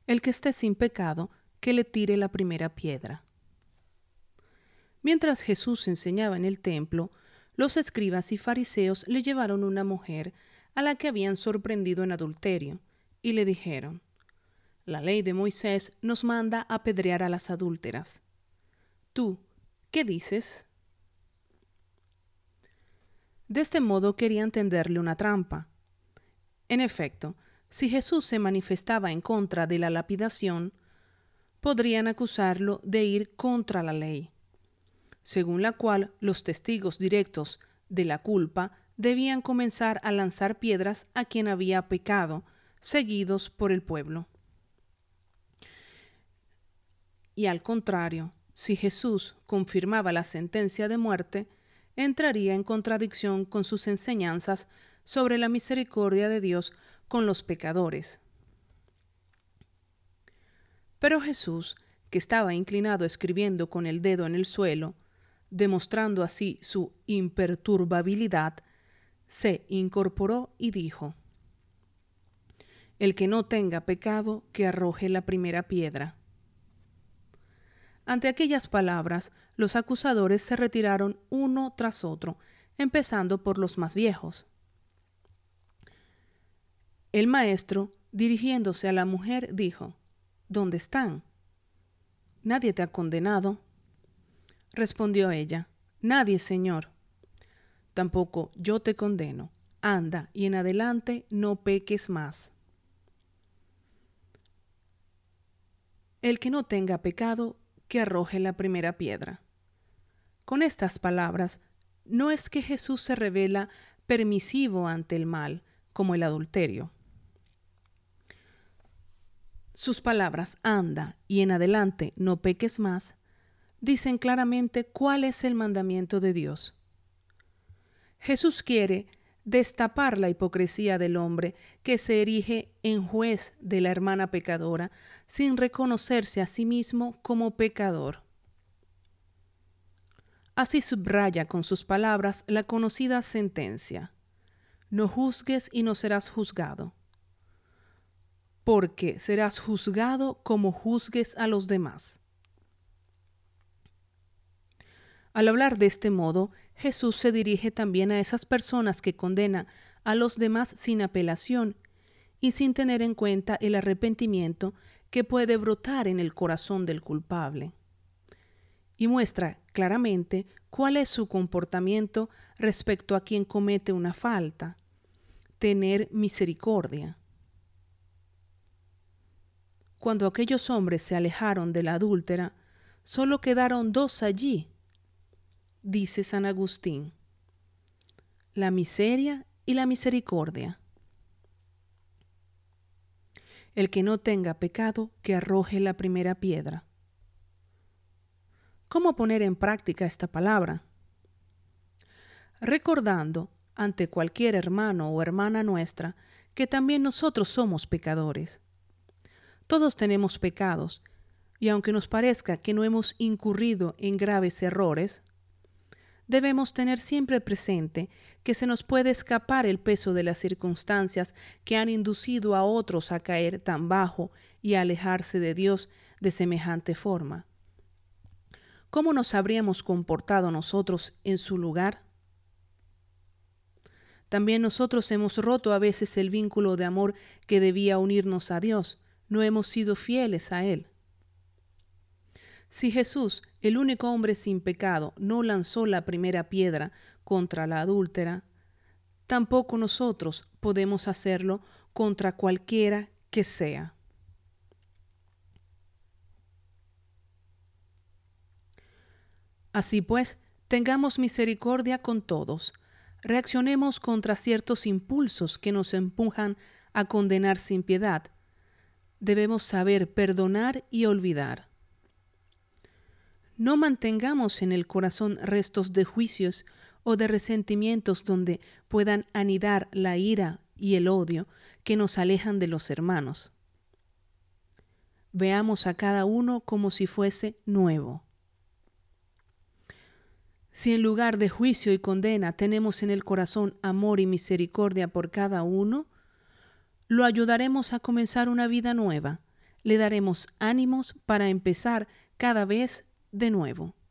El que esté sin pecado, que le tire la primera piedra. Mientras Jesús enseñaba en el templo, los escribas y fariseos le llevaron una mujer a la que habían sorprendido en adulterio, y le dijeron: La ley de Moisés nos manda apedrear a las adúlteras. ¿Tú qué dices? De este modo querían tenderle una trampa. En efecto, si Jesús se manifestaba en contra de la lapidación, podrían acusarlo de ir contra la ley, según la cual los testigos directos de la culpa debían comenzar a lanzar piedras a quien había pecado, seguidos por el pueblo. Y al contrario, si Jesús confirmaba la sentencia de muerte, entraría en contradicción con sus enseñanzas sobre la misericordia de Dios con los pecadores. Pero Jesús, que estaba inclinado escribiendo con el dedo en el suelo, demostrando así su imperturbabilidad, se incorporó y dijo: El que no tenga pecado, que arroje la primera piedra. Ante aquellas palabras, los acusadores se retiraron uno tras otro, empezando por los más viejos. El maestro, dirigiéndose a la mujer, dijo: ¿Dónde están? ¿Nadie te ha condenado? Respondió ella: Nadie, Señor. Tampoco yo te condeno. Anda, y en adelante no peques más. El que no tenga pecado, que arroje la primera piedra. Con estas palabras, no es que Jesús se revela permisivo ante el mal, como el adulterio. Sus palabras anda y en adelante no peques más dicen claramente cuál es el mandamiento de Dios. Jesús quiere destapar la hipocresía del hombre que se erige en juez de la hermana pecadora sin reconocerse a sí mismo como pecador. Así subraya con sus palabras la conocida sentencia: No juzgues y no serás juzgado, porque serás juzgado como juzgues a los demás. Al hablar de este modo, Jesús se dirige también a esas personas que condenan a los demás sin apelación y sin tener en cuenta el arrepentimiento que puede brotar en el corazón del culpable. Y muestra claramente cuál es su comportamiento respecto a quien comete una falta: tener misericordia. Cuando aquellos hombres se alejaron de la adúltera, solo quedaron dos allí. Dice San Agustín: la miseria y la misericordia. El que no tenga pecado, que arroje la primera piedra. ¿Cómo poner en práctica esta palabra? Recordando ante cualquier hermano o hermana nuestra que también nosotros somos pecadores. Todos tenemos pecados, y aunque nos parezca que no hemos incurrido en graves errores, debemos tener siempre presente que se nos puede escapar el peso de las circunstancias que han inducido a otros a caer tan bajo y a alejarse de Dios de semejante forma. ¿Cómo nos habríamos comportado nosotros en su lugar? También nosotros hemos roto a veces el vínculo de amor que debía unirnos a Dios. No hemos sido fieles a Él. Si Jesús, el único hombre sin pecado, no lanzó la primera piedra contra la adúltera, tampoco nosotros podemos hacerlo contra cualquiera que sea. Así pues, tengamos misericordia con todos. Reaccionemos contra ciertos impulsos que nos empujan a condenar sin piedad. Debemos saber perdonar y olvidar. No mantengamos en el corazón restos de juicios o de resentimientos donde puedan anidar la ira y el odio que nos alejan de los hermanos. Veamos a cada uno como si fuese nuevo. Si en lugar de juicio y condena tenemos en el corazón amor y misericordia por cada uno, lo ayudaremos a comenzar una vida nueva, le daremos ánimos para empezar cada vez de nuevo.